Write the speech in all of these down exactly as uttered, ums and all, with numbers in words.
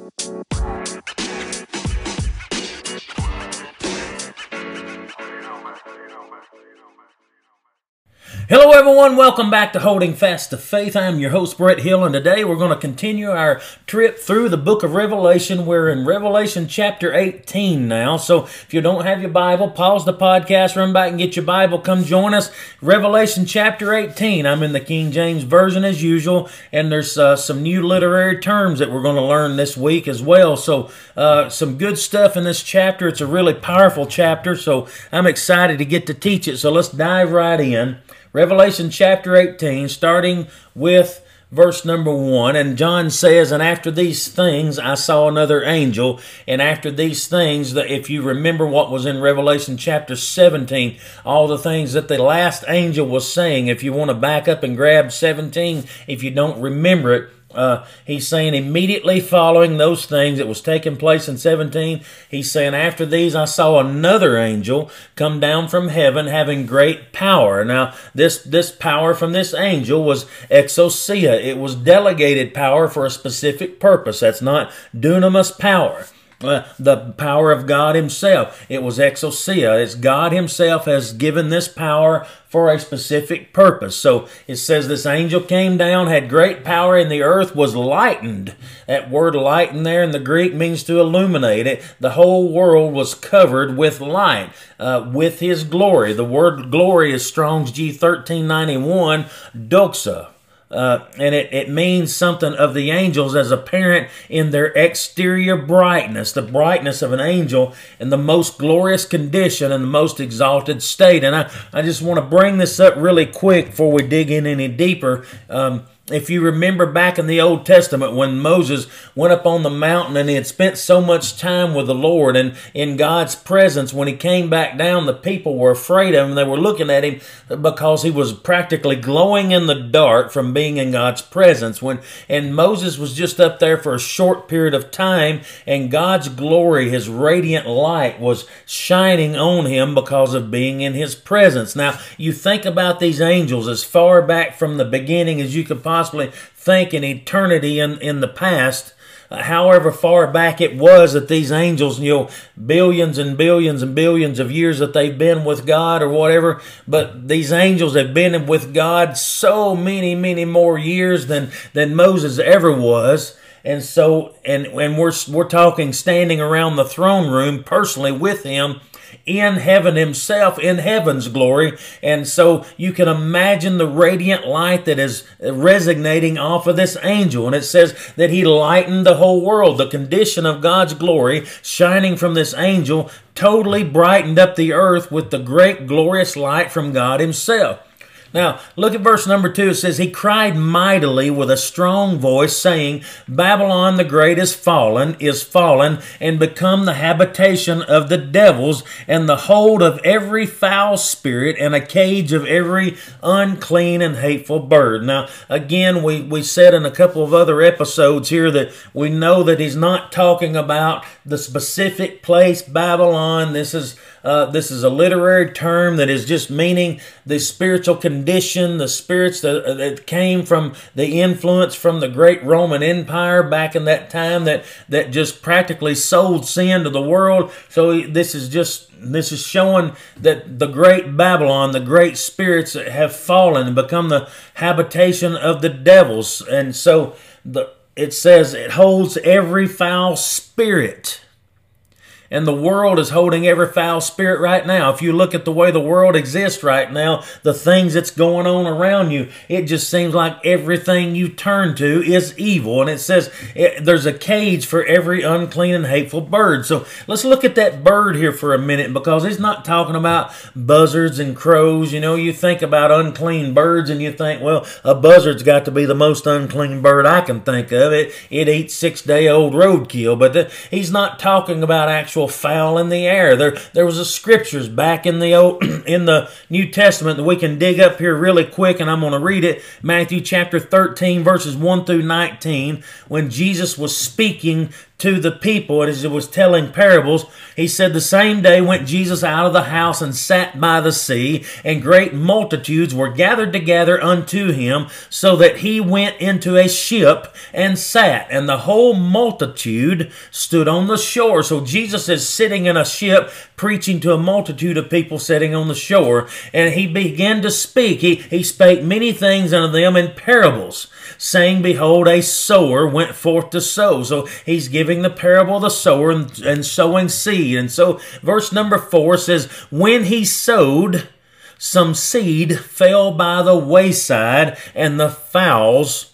Hello everyone, welcome back to Holding Fast to Faith. I'm your host Brett Hill, and today we're going to continue our trip through the book of Revelation. We're in Revelation chapter eighteen now, so if you don't have your Bible, pause the podcast, run back and get your Bible, come join us. Revelation chapter eighteen, I'm in the King James Version as usual, and there's uh, some new literary terms that we're going to learn this week as well, so uh, some good stuff in this chapter. It's a really powerful chapter, so I'm excited to get to teach it, so let's dive right in. Revelation chapter eighteen, starting with verse number one, and John says, "And after these things I saw another angel," and after these things, that if you remember what was in Revelation chapter seventeen, all the things that the last angel was saying, if you want to back up and grab seventeen, if you don't remember it, Uh, he's saying immediately following those things that was taking place in seventeen, he's saying, "After these I saw another angel come down from heaven having great power." Now, this, this power from this angel was exousia. It was delegated power for a specific purpose. That's not dunamis power. Uh, the power of God himself. It was exousia. It's God himself has given this power for a specific purpose. So it says this angel came down, had great power, and the earth was lightened. That word lighten there in the Greek means to illuminate it. The whole world was covered with light, uh, with his glory. The word glory is Strong's G thirteen ninety-one, doxa. Uh, and it, it means something of the angels as apparent in their exterior brightness, the brightness of an angel in the most glorious condition and the most exalted state. And I, I just want to bring this up really quick before we dig in any deeper. Um, If you remember back in the Old Testament when Moses went up on the mountain and he had spent so much time with the Lord and in God's presence, when he came back down, the people were afraid of him. They were looking at him because he was practically glowing in the dark from being in God's presence. When and Moses was just up there for a short period of time, and God's glory, his radiant light, was shining on him because of being in his presence. Now, you think about these angels as far back from the beginning as you could possibly possibly think in eternity in, in the past, uh, however far back it was that these angels, you know, billions and billions and billions of years that they've been with God or whatever, but these angels have been with God so many, many more years than, than Moses ever was. And so, and, and we're, we're talking standing around the throne room personally with him, in heaven himself, in heaven's glory. And so you can imagine the radiant light that is resonating off of this angel. And it says that he lightened the whole world. The condition of God's glory shining from this angel totally brightened up the earth with the great glorious light from God himself. Now, look at verse number two. It says, "He cried mightily with a strong voice, saying, Babylon the great is fallen, is fallen, and become the habitation of the devils, and the hold of every foul spirit, and a cage of every unclean and hateful bird." Now, again, we, we said in a couple of other episodes here that we know that he's not talking about the specific place, Babylon. This is Uh, this is a literary term that is just meaning the spiritual condition, the spirits that, that came from the influence from the great Roman Empire back in that time that, that just practically sold sin to the world. So this is just, this is showing that the great Babylon, the great spirits have fallen and become the habitation of the devils. And so the, it says it holds every foul spirit. And the world is holding every foul spirit right now. If you look at the way the world exists right now, the things that's going on around you, it just seems like everything you turn to is evil. And it says it, there's a cage for every unclean and hateful bird. So let's look at that bird here for a minute, because he's not talking about buzzards and crows. You know, you think about unclean birds and you think, well, a buzzard's got to be the most unclean bird I can think of. It, it eats six-day-old roadkill. But the, he's not talking about actual actual fowl in the air. There, there was a scriptures back in the old, in the New Testament that we can dig up here really quick, and I'm going to read it. Matthew chapter thirteen, verses one through nineteen, when Jesus was speaking to the people as he was telling parables. He said, the same day went Jesus out of the house and sat by the sea, and great multitudes were gathered together unto him, so that he went into a ship and sat, and the whole multitude stood on the shore. So Jesus is sitting in a ship preaching to a multitude of people sitting on the shore, and he began to speak. He, he spake many things unto them in parables, saying, behold, a sower went forth to sow. So he's giving the parable of the sower and, and sowing seed. And so verse number four says, when he sowed, some seed fell by the wayside, and the fowls,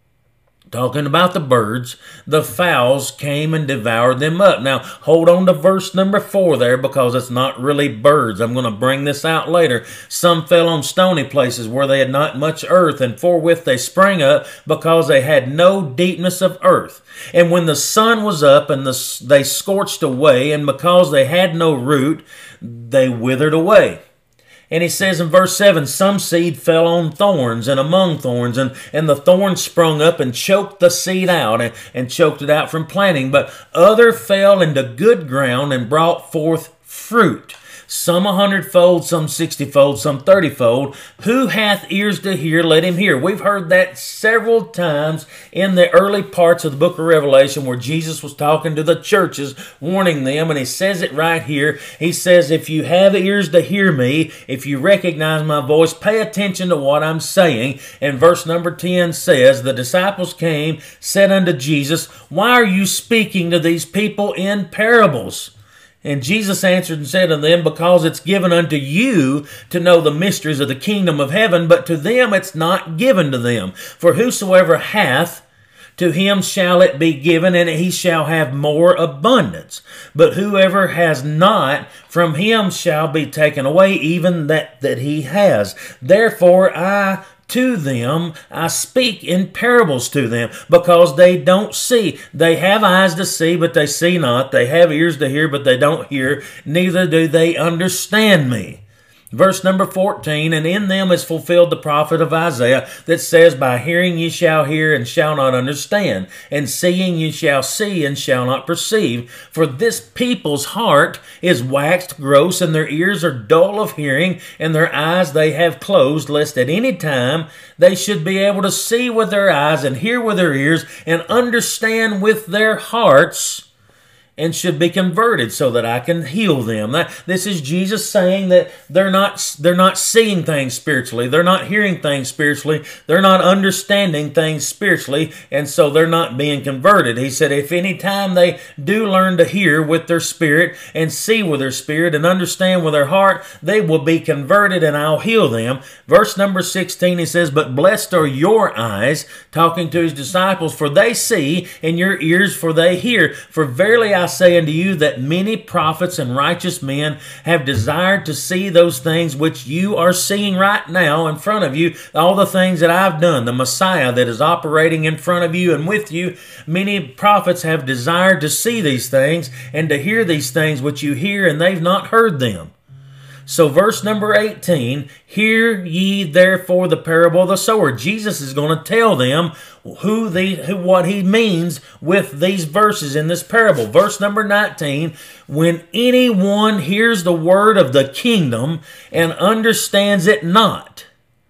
talking about the birds, the fowls came and devoured them up. Now, hold on to verse number four there, because it's not really birds. I'm going to bring this out later. Some fell on stony places where they had not much earth, and forthwith they sprang up, because they had no deepness of earth. And when the sun was up, and the, they scorched away, and because they had no root, they withered away. And he says in verse seven, some seed fell on thorns and among thorns, and, and the thorns sprung up and choked the seed out, and, and choked it out from planting. But other fell into good ground and brought forth fruit, some a hundredfold, some sixtyfold, some thirtyfold. Who hath ears to hear, let him hear. We've heard that several times in the early parts of the book of Revelation, where Jesus was talking to the churches, warning them, and he says it right here. He says, if you have ears to hear me, if you recognize my voice, pay attention to what I'm saying. And verse number ten says, the disciples came, said unto Jesus, why are you speaking to these people in parables? And Jesus answered and said unto them, because it's given unto you to know the mysteries of the kingdom of heaven, but to them it's not given to them. For whosoever hath, to him shall it be given, and he shall have more abundance. But whoever has not, from him shall be taken away even that that he has. Therefore I to them, I speak in parables to them, because they don't see. They have eyes to see, but they see not. They have ears to hear, but they don't hear. Neither do they understand me. Verse number fourteen, and in them is fulfilled the prophet of Isaiah, that says, by hearing ye shall hear and shall not understand, and seeing ye shall see and shall not perceive. For this people's heart is waxed gross, and their ears are dull of hearing, and their eyes they have closed, lest at any time they should be able to see with their eyes, and hear with their ears, and understand with their hearts, and should be converted, so that I can heal them. That, this is Jesus saying that they're not, they're not seeing things spiritually. They're not hearing things spiritually. They're not understanding things spiritually, and so they're not being converted. He said, if any time they do learn to hear with their spirit, and see with their spirit, and understand with their heart, they will be converted, and I'll heal them. Verse number sixteen, he says, but blessed are your eyes, talking to his disciples, for they see, and your ears, for they hear. For verily I I say unto you that many prophets and righteous men have desired to see those things which you are seeing right now in front of you, all the things that I've done, the Messiah that is operating in front of you and with you. Many prophets have desired to see these things and to hear these things which you hear, and they've not heard them. So verse number eighteen, hear ye therefore the parable of the sower. Jesus is going to tell them who the who, what he means with these verses in this parable. Verse number nineteen, when anyone hears the word of the kingdom and understands it not,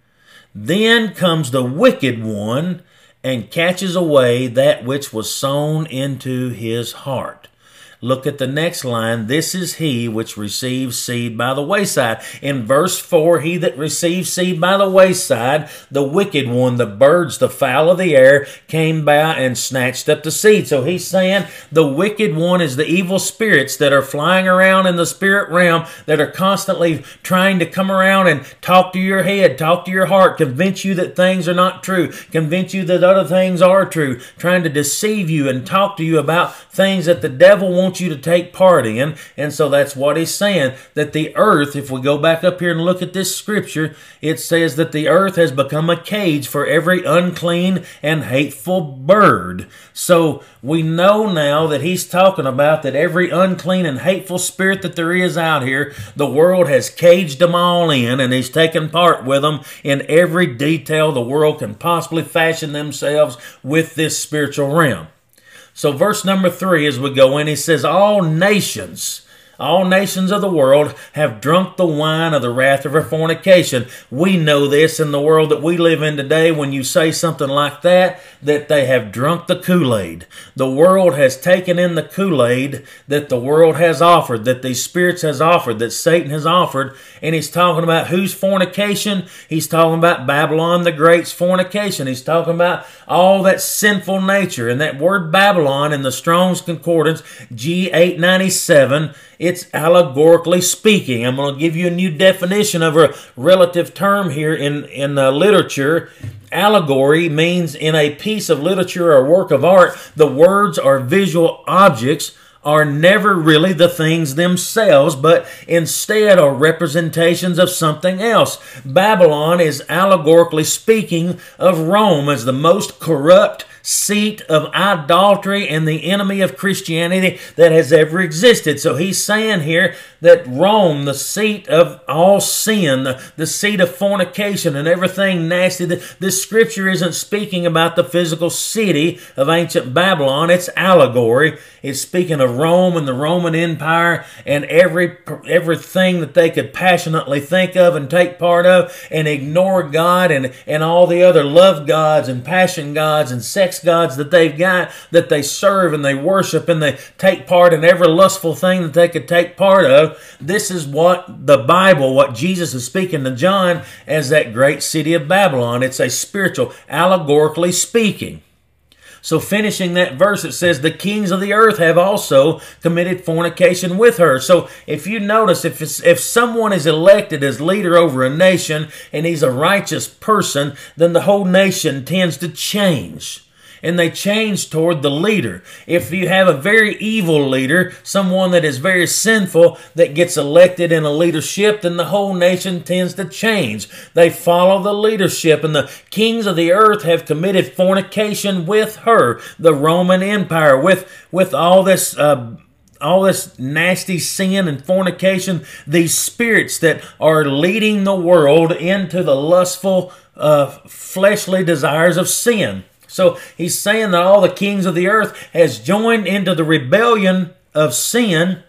then comes the wicked one and catches away that which was sown into his heart. Look at the next line. This is he which receives seed by the wayside. In verse four, he that receives seed by the wayside, the wicked one, the birds, the fowl of the air, came by and snatched up the seed. So he's saying the wicked one is the evil spirits that are flying around in the spirit realm, that are constantly trying to come around and talk to your head, talk to your heart, convince you that things are not true, convince you that other things are true, trying to deceive you and talk to you about things that the devil wants want you to take part in. And so that's what he's saying, that the earth, if we go back up here and look at this scripture, it says that the earth has become a cage for every unclean and hateful bird. So we know now that he's talking about that every unclean and hateful spirit that there is out here, the world has caged them all in, and he's taken part with them in every detail the world can possibly fashion themselves with this spiritual realm. So verse number three, as we go in, he says, all nations, all nations of the world have drunk the wine of the wrath of her fornication. We know this in the world that we live in today. When you say something like that, that they have drunk the Kool-Aid. The world has taken in the Kool-Aid that the world has offered, that these spirits has offered, that Satan has offered. And he's talking about whose fornication? He's talking about Babylon the Great's fornication. He's talking about all that sinful nature. And that word Babylon in the Strong's Concordance, G eight ninety-seven, it's allegorically speaking. I'm going to give you a new definition of a relative term here in, in uh, literature. Allegory means in a piece of literature or work of art, the words or visual objects are never really the things themselves, but instead are representations of something else. Babylon is allegorically speaking of Rome as the most corrupt seat of idolatry and the enemy of Christianity that has ever existed. So he's saying here that Rome, the seat of all sin, the, the seat of fornication and everything nasty, this scripture isn't speaking about the physical city of ancient Babylon. It's allegory. It's speaking of Rome and the Roman Empire and every everything that they could passionately think of and take part of and ignore God and, and all the other love gods and passion gods and sex gods that they've got, that they serve and they worship and they take part in every lustful thing that they could take part of. This is what the Bible, what Jesus is speaking to John as that great city of Babylon. It's a spiritual, allegorically speaking. So finishing that verse, it says, the kings of the earth have also committed fornication with her. So if you notice, if, it's, if someone is elected as leader over a nation and he's a righteous person, then the whole nation tends to change. And they change toward the leader. If you have a very evil leader, someone that is very sinful, that gets elected in a leadership, then the whole nation tends to change. They follow the leadership, and the kings of the earth have committed fornication with her, the Roman Empire, with, with all this... Uh, all this nasty sin and fornication, these spirits that are leading the world into the lustful, uh, fleshly desires of sin. So he's saying that all the kings of the earth has joined into the rebellion of sin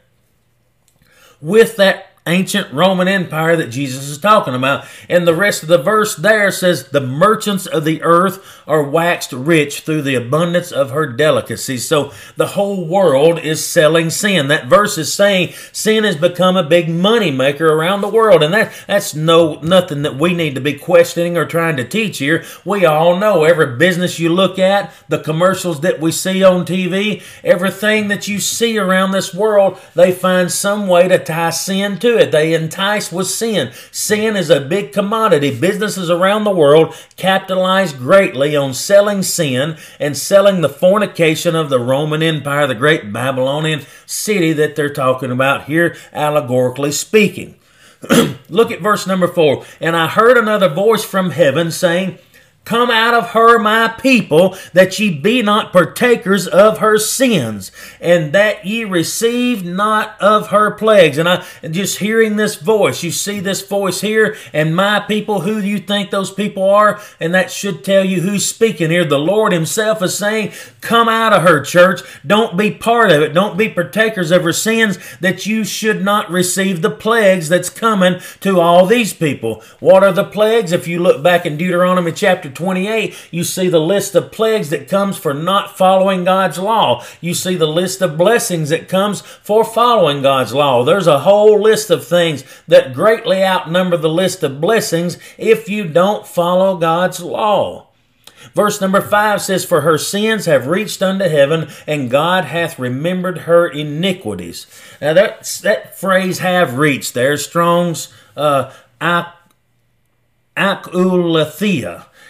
with that ancient Roman Empire that Jesus is talking about. And the rest of the verse there says, the merchants of the earth are waxed rich through the abundance of her delicacies. So the whole world is selling sin. That verse is saying sin has become a big money maker around the world. And that, that's no nothing that we need to be questioning or trying to teach here. We all know every business you look at, the commercials that we see on T V, everything that you see around this world, they find some way to tie sin to it. They entice with sin. Sin is a big commodity. Businesses around the world capitalize greatly on selling sin and selling the fornication of the Roman Empire, the great Babylonian city that they're talking about here, allegorically speaking. Look at verse number four. And I heard another voice from heaven saying, come out of her, my people, that ye be not partakers of her sins, and that ye receive not of her plagues. And I just hearing this voice, you see this voice here, and my people, who do you think those people are? And that should tell you who's speaking here. The Lord himself is saying, come out of her, church. Don't be part of it. Don't be partakers of her sins, that you should not receive the plagues that's coming to all these people. What are the plagues? If you look back in Deuteronomy chapter twenty-eight, you see the list of plagues that comes for not following God's law. You see the list of blessings that comes for following God's law. There's a whole list of things that greatly outnumber the list of blessings if you don't follow God's law. Verse number five says, for her sins have reached unto heaven, and God hath remembered her iniquities. Now that, that phrase, have reached, there, Strong's uh, ak- akulathea.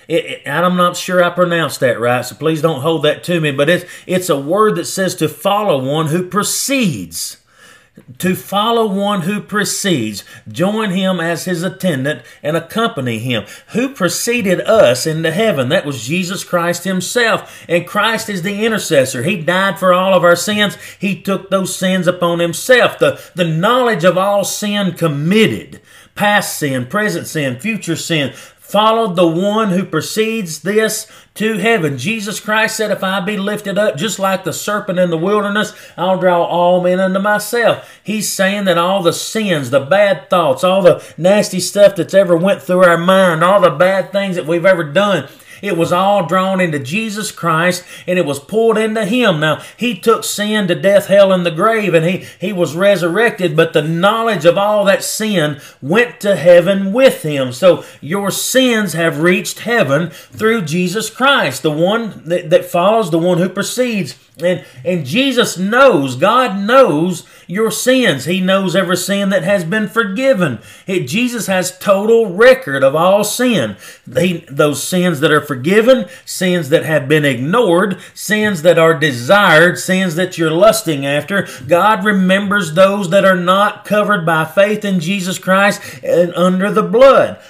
it, it, and I'm not sure I pronounced that right, so please don't hold that to me, but it's, it's a word that says to follow one who precedes. To follow one who precedes, join him as his attendant and accompany him. Who preceded us into heaven? That was Jesus Christ himself. And Christ is the intercessor. He died for all of our sins. He took those sins upon himself. The, the knowledge of all sin committed, past sin, present sin, future sin, followed the one who precedes this to heaven. Jesus Christ said, if I be lifted up just like the serpent in the wilderness, I'll draw all men unto myself. He's saying that all the sins, the bad thoughts, all the nasty stuff that's ever went through our mind, all the bad things that we've ever done, it was all drawn into Jesus Christ, and it was poured into him. Now, he took sin to death, hell, and the grave, and he, he was resurrected, but the knowledge of all that sin went to heaven with him. So your sins have reached heaven through Jesus Christ, the one that, that follows, the one who precedes. And, and Jesus knows, God knows your sins. He knows every sin that has been forgiven. It, Jesus has total record of all sin. They, those sins that are forgiven, sins that have been ignored, sins that are desired, sins that you're lusting after. God remembers those that are not covered by faith in Jesus Christ and under the blood.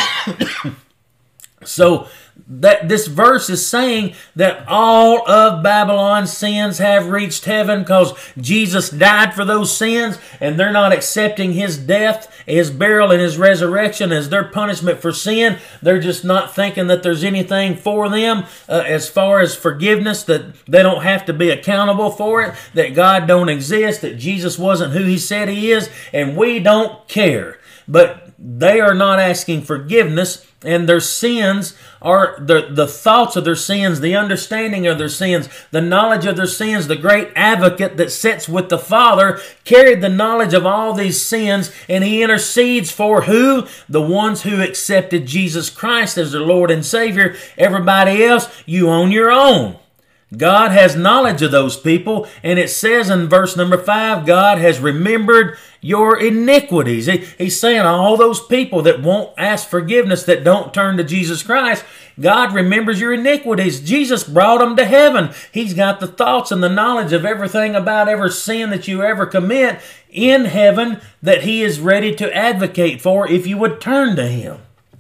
So, that this verse is saying that all of Babylon's sins have reached heaven because Jesus died for those sins, and they're not accepting his death, his burial, and his resurrection as their punishment for sin. They're just not thinking that there's anything for them uh, as far as forgiveness, that they don't have to be accountable for it, that God don't exist, that Jesus wasn't who he said he is, and we don't care. But they are not asking forgiveness, and their sins are, the, the thoughts of their sins, the understanding of their sins, the knowledge of their sins. The great advocate that sits with the Father carried the knowledge of all these sins, and he intercedes for who? The ones who accepted Jesus Christ as their Lord and Savior. Everybody else, you own your own. God has knowledge of those people, and it says in verse number five, God has remembered your iniquities. He, he's saying all those people that won't ask forgiveness, that don't turn to Jesus Christ, God remembers your iniquities. Jesus brought them to heaven. He's got the thoughts and the knowledge of everything about every sin that you ever commit in heaven that he is ready to advocate for if you would turn to him.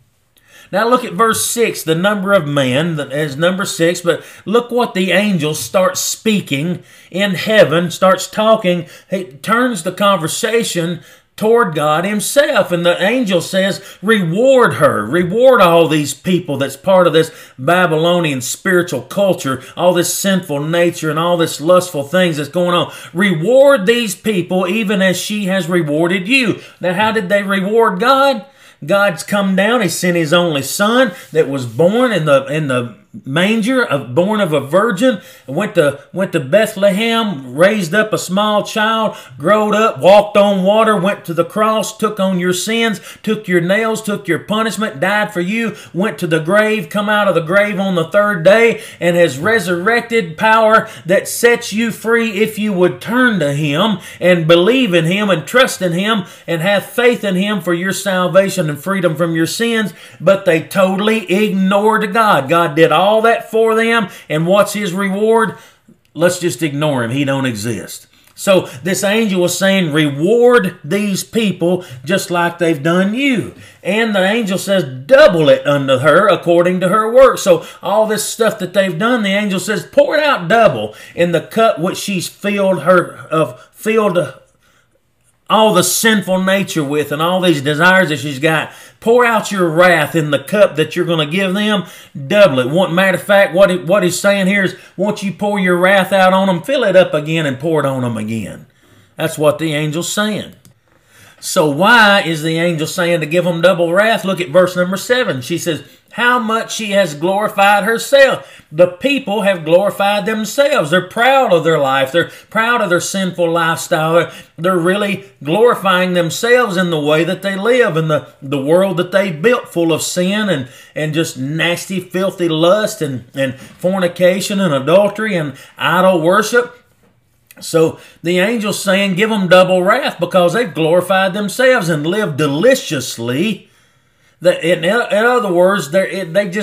Now look at verse six, the number of man as number six, but look what the angel starts speaking in heaven, starts talking. He turns the conversation toward God himself, and the angel says, reward her, reward all these people that's part of this Babylonian spiritual culture, all this sinful nature and all this lustful things that's going on. Reward these people even as she has rewarded you. Now how did they reward God? God's come down. He sent his only son that was born in the in the manger, of, born of a virgin, went to went to Bethlehem, raised up a small child, growed up, walked on water, went to the cross, took on your sins, took your nails, took your punishment, died for you, went to the grave, come out of the grave on the third day, and has resurrected power that sets you free if you would turn to him and believe in him and trust in him and have faith in him for your salvation and freedom from your sins. But they totally ignored God. God did all all that for them, and what's his reward? Let's just ignore him. He don't exist. So this angel was saying, reward these people just like they've done you. And the angel says, double it unto her according to her work. So all this stuff that they've done, the angel says, pour it out double in the cup which she's filled her of filled all the sinful nature with, and all these desires that she's got. Pour out your wrath in the cup that you're going to give them. Double it. One matter of fact, what, he, what he's saying here is, once you pour your wrath out on them, fill it up again and pour it on them again. That's what the angel's saying. So why is the angel saying to give them double wrath? Look at verse number seven. She says, how much she has glorified herself. The people have glorified themselves. They're proud of their life. They're proud of their sinful lifestyle. They're, they're really glorifying themselves in the way that they live, in the, the world that they built full of sin and, and just nasty, filthy lust and, and fornication and adultery and idol worship. So the angel's saying, give them double wrath because they've glorified themselves and lived deliciously. In, in other words, they they just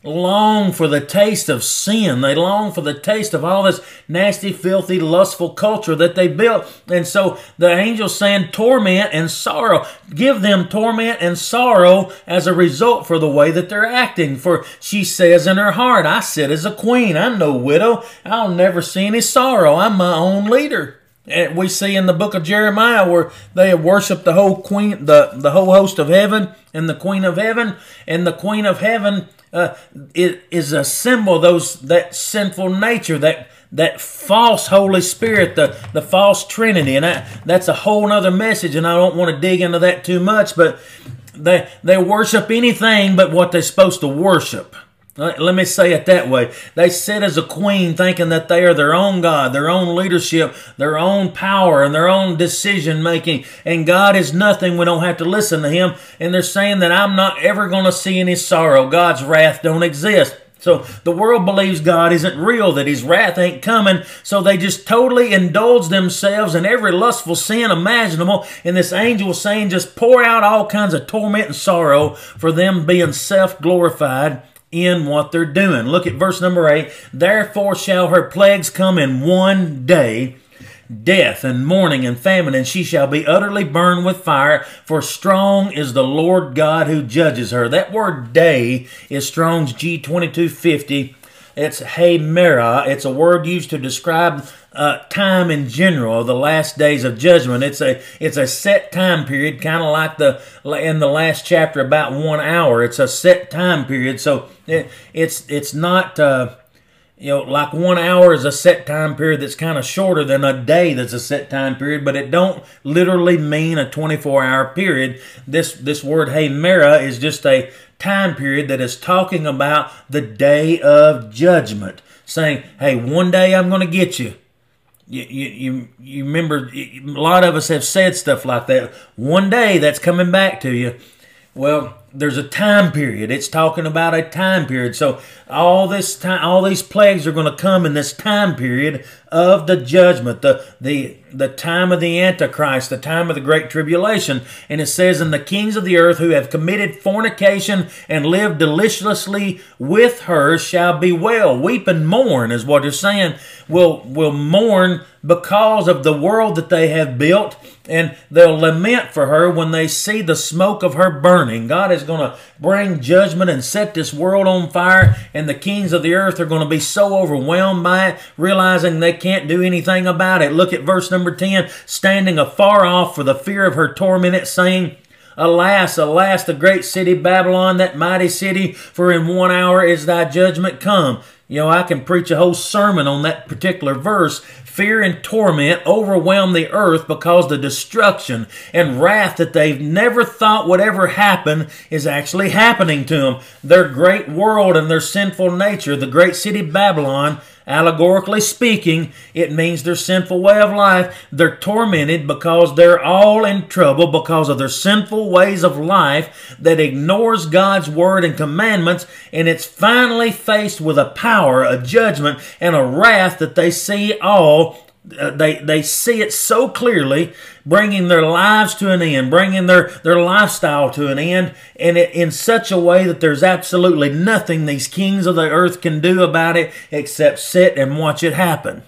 long for the taste of sin. They long for the taste of all this nasty, filthy, lustful culture that they built. And so the angel's saying torment and sorrow. Give them torment and sorrow as a result for the way that they're acting. For she says in her heart, I sit as a queen. I'm no widow. I'll never see any sorrow. I'm my own leader. And we see in the book of Jeremiah where they have worshipped the whole queen, the, the whole host of heaven and the queen of heaven. And the queen of heaven uh, it is a symbol of those that sinful nature, that that false Holy Spirit, the, the false Trinity. And that, that's a whole other message, and I don't want to dig into that too much, but they, they worship anything but what they're supposed to worship. Let me say it that way. They sit as a queen thinking that they are their own God, their own leadership, their own power, and their own decision making. And God is nothing. We don't have to listen to Him. And they're saying that I'm not ever going to see any sorrow. God's wrath don't exist. So the world believes God isn't real, that His wrath ain't coming. So they just totally indulge themselves in every lustful sin imaginable. And this angel was saying just pour out all kinds of torment and sorrow for them being self-glorified in what they're doing. Look at verse number eight. Therefore shall her plagues come in one day, death and mourning and famine, and she shall be utterly burned with fire, for strong is the Lord God who judges her. That word day is Strong's G twenty-two fifty. It's Hemera. It's a word used to describe uh, time in general, the last days of judgment. It's a it's a set time period, kind of like the in the last chapter about one hour. It's a set time period, so it, it's it's not uh, you know like one hour is a set time period that's kind of shorter than a day that's a set time period, but it don't literally mean a twenty-four hour period. This this word Hemera is just a time period that is talking about the day of judgment, saying, hey, one day I'm going to get you. You, you, you, you remember, a lot of us have said stuff like that. One day that's coming back to you. Well, there's a time period. It's talking about a time period. So all this time, all these plagues are going to come in this time period of the judgment, the the the time of the Antichrist, the time of the Great Tribulation. And it says, and the kings of the earth who have committed fornication and lived deliciously with her shall bewail, weep and mourn, is what they're saying. Will will mourn because of the world that they have built, and they'll lament for her when they see the smoke of her burning. God is going to bring judgment and set this world on fire, and the kings of the earth are going to be so overwhelmed by it, realizing they can't do anything about it. Look at verse number ten. Standing afar off for the fear of her torment, saying, Alas, alas, the great city Babylon, that mighty city, for in one hour is thy judgment come. You know, I can preach a whole sermon on that particular verse. Fear and torment overwhelm the earth because the destruction and wrath that they've never thought would ever happen is actually happening to them. Their great world and their sinful nature, the great city Babylon, allegorically speaking, it means their sinful way of life. They're tormented because they're all in trouble because of their sinful ways of life that ignores God's word and commandments, and it's finally faced with a power, a judgment, and a wrath that they see all Uh, they they see it so clearly, bringing their lives to an end, bringing their, their lifestyle to an end, and it, in such a way that there's absolutely nothing these kings of the earth can do about it except sit and watch it happen.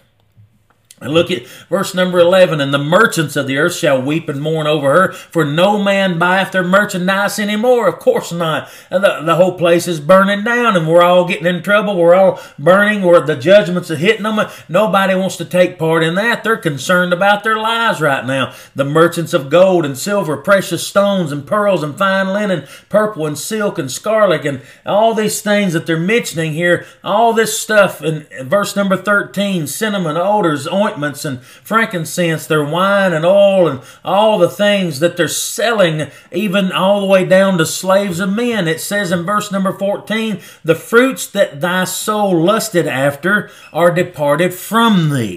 And look at verse number eleven. And the merchants of the earth shall weep and mourn over her, for no man buyeth their merchandise anymore. Of course not. The, the whole place is burning down, and we're all getting in trouble. We're all burning, or the judgments are hitting them. Nobody wants to take part in that. They're concerned about their lives right now. The merchants of gold and silver, precious stones and pearls and fine linen, purple and silk and scarlet, and all these things that they're mentioning here, all this stuff in verse number thirteen, cinnamon, odors, ointments, and frankincense, their wine and oil, and all the things that they're selling, even all the way down to slaves of men. It says in verse number fourteen, the fruits that thy soul lusted after are departed from thee,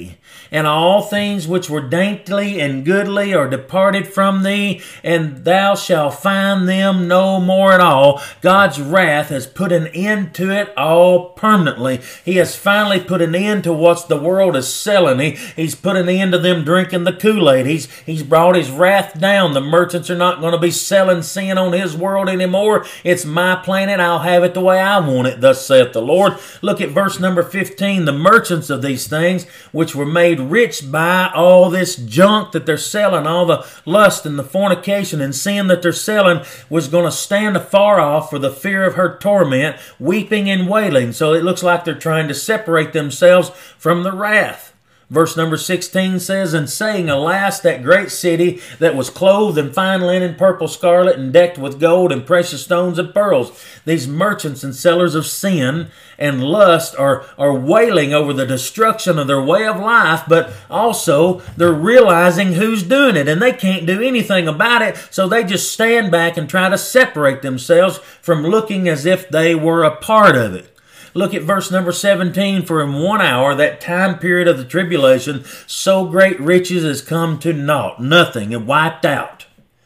and all things which were dainty and goodly are departed from thee, and thou shalt find them no more at all. God's wrath has put an end to it all permanently. He has finally put an end to what the world is selling. He, he's put an end to them drinking the Kool-Aid. He's, he's brought his wrath down. The merchants are not going to be selling sin on his world anymore. It's my planet. I'll have it the way I want it, thus saith the Lord. Look at verse number fifteen. The merchants of these things, which were made rich by all this junk that they're selling, all the lust and the fornication and sin that they're selling, was going to stand afar off for the fear of her torment, weeping and wailing. So it looks like they're trying to separate themselves from the wrath. Verse number sixteen says, and saying, alas, that great city that was clothed in fine linen, purple, scarlet, and decked with gold and precious stones and pearls. These merchants and sellers of sin and lust are, are wailing over the destruction of their way of life, but also they're realizing who's doing it, and they can't do anything about it, so they just stand back and try to separate themselves from looking as if they were a part of it. Look at verse number seventeen. For in one hour, that time period of the tribulation, so great riches has come to naught, nothing, and wiped out.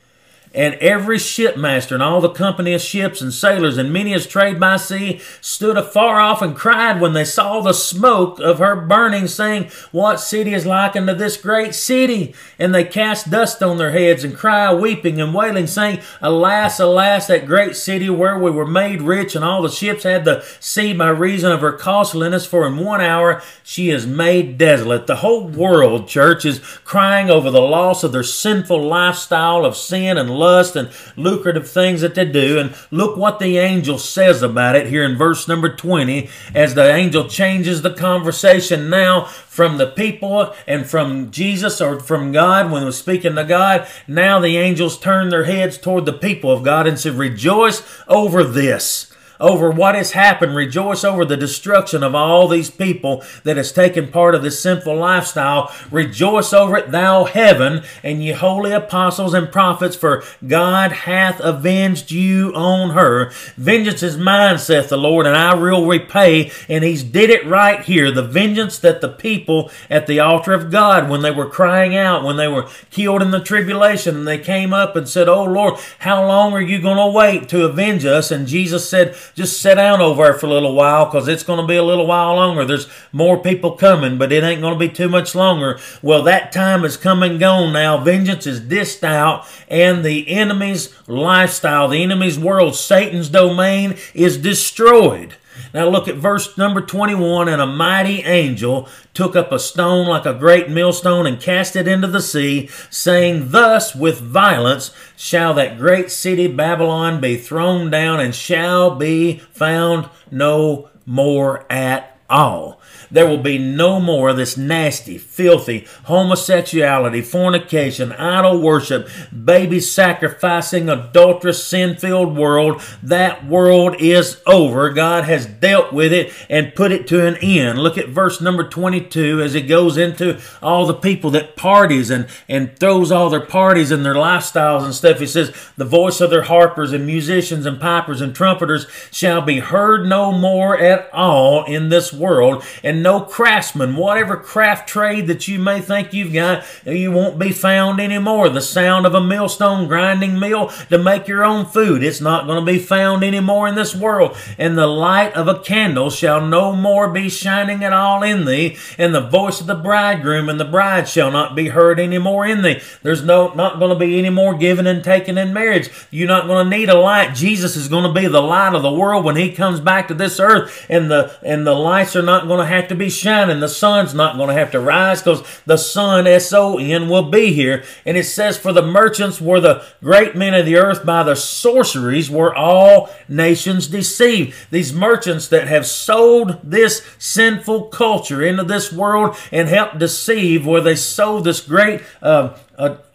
And every shipmaster and all the company of ships and sailors and many as trade by sea stood afar off and cried when they saw the smoke of her burning, saying, what city is like unto this great city? And they cast dust on their heads and cry, weeping and wailing, saying, alas, alas, that great city where we were made rich, and all the ships had the sea by reason of her costliness, for in one hour she is made desolate. The whole world, church, is crying over the loss of their sinful lifestyle of sin and lust and lucrative things that they do. And look what the angel says about it here in verse number twenty, as the angel changes the conversation now from the people and from Jesus, or from God when he was speaking to God. Now the angels turn their heads toward the people of God and said, rejoice over this, over what has happened. Rejoice over the destruction of all these people that has taken part of this sinful lifestyle. Rejoice over it, thou heaven, and ye holy apostles and prophets, for God hath avenged you on her. Vengeance is mine, saith the Lord, and I will repay. And he's did it right here. The vengeance that the people at the altar of God, when they were crying out, when they were killed in the tribulation, and they came up and said, oh Lord, how long are you going to wait to avenge us? And Jesus said, just sit down over there for a little while, because it's going to be a little while longer. There's more people coming, but it ain't going to be too much longer. Well, that time is come and gone now. Vengeance is dished out, and the enemy's lifestyle, the enemy's world, Satan's domain, is destroyed. Now look at verse number twenty-one. And a mighty angel took up a stone like a great millstone and cast it into the sea, saying, thus with violence shall that great city Babylon be thrown down, and shall be found no more at all. There will be no more of this nasty, filthy homosexuality, fornication, idol worship, baby sacrificing, adulterous, sin-filled world. That world is over. God has dealt with it and put it to an end. Look at verse number twenty-two as it goes into all the people that parties and, and throws all their parties and their lifestyles and stuff. He says, the voice of their harpers and musicians and pipers and trumpeters shall be heard no more at all in this world. And no craftsman, whatever craft trade that you may think you've got, you won't be found anymore. The sound of a millstone grinding mill to make your own food, it's not going to be found anymore in this world. And the light of a candle shall no more be shining at all in thee, and the voice of the bridegroom and the bride shall not be heard anymore in thee. There's no not going to be any more giving and taking in marriage. You're not going to need a light. Jesus is going to be the light of the world when he comes back to this earth, and the and the lights are not going to have to be shining. The sun's not going to have to rise, because the sun, S O N, will be here. And it says, for the merchants were the great men of the earth, by the sorceries were all nations deceived. These merchants that have sold this sinful culture into this world and helped deceive, where they sold this great uh, a,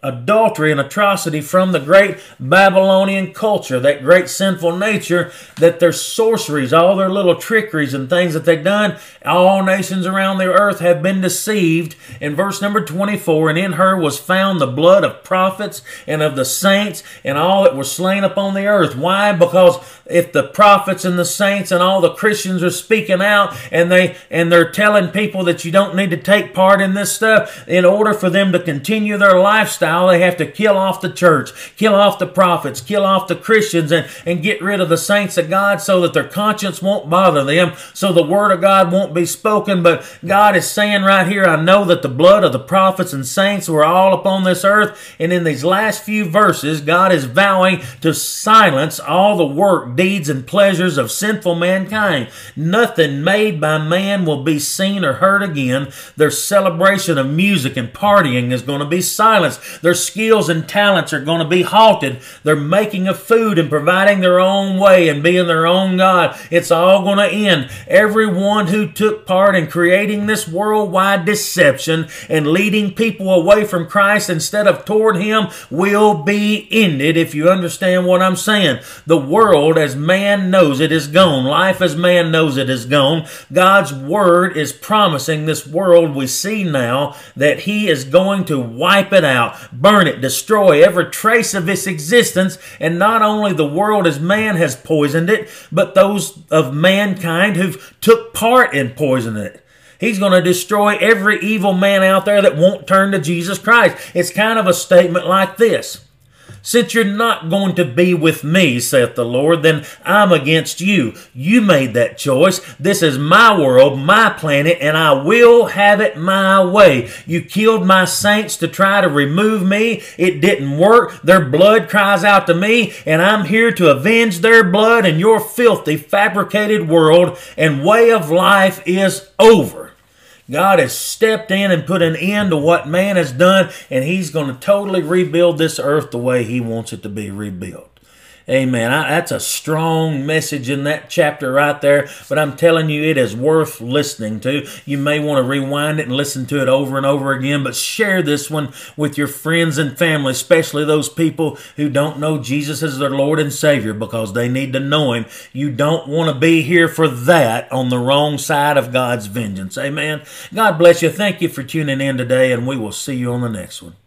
adultery and atrocity from the great Babylonian culture, that great sinful nature, that their sorceries, all their little trickeries and things that they've done, all nations around the earth have been deceived. In verse number twenty-four, and in her was found the blood of prophets and of the saints and all that were slain upon the earth. Why? Because if the prophets and the saints and all the Christians are speaking out and they and they're telling people that you don't need to take part in this stuff, in order for them to continue their lifestyle, they have to kill off the church, kill off the prophets, kill off the Christians, and, and get rid of the saints of God so that their conscience won't bother them, so the word of God won't be spoken. But God is saying right here, I know that the blood of the prophets and saints were all upon this earth, and in these last few verses, God is vowing to silence all the work, deeds, and pleasures of sinful mankind. Nothing made by man will be seen or heard again. Their celebration of music and partying is going to be silenced. Their skills and talents are going to be halted. Their making of food and providing their own way and being their own God, it's all going to end. Everyone who took part in creating this worldwide deception and leading people away from Christ instead of toward Him will be ended, if you understand what I'm saying. The world as man knows it is gone. Life as man knows it is gone. God's Word is promising this world we see now that He is going to wipe it out, burn it, destroy every trace of its existence. And not only the world as man has poisoned it, but those of mankind who've took part in poisoning it. He's going to destroy every evil man out there that won't turn to Jesus Christ. It's kind of a statement like this: since you're not going to be with me, saith the Lord, then I'm against you. You made that choice. This is my world, my planet, and I will have it my way. You killed my saints to try to remove me. It didn't work. Their blood cries out to me, and I'm here to avenge their blood, and your filthy, fabricated world and way of life is over. God has stepped in and put an end to what man has done, and He's going to totally rebuild this earth the way He wants it to be rebuilt. Amen. I, that's a strong message in that chapter right there, but I'm telling you, it is worth listening to. You may want to rewind it and listen to it over and over again, but share this one with your friends and family, especially those people who don't know Jesus as their Lord and Savior, because they need to know Him. You don't want to be here for that on the wrong side of God's vengeance. Amen. God bless you. Thank you for tuning in today, and we will see you on the next one.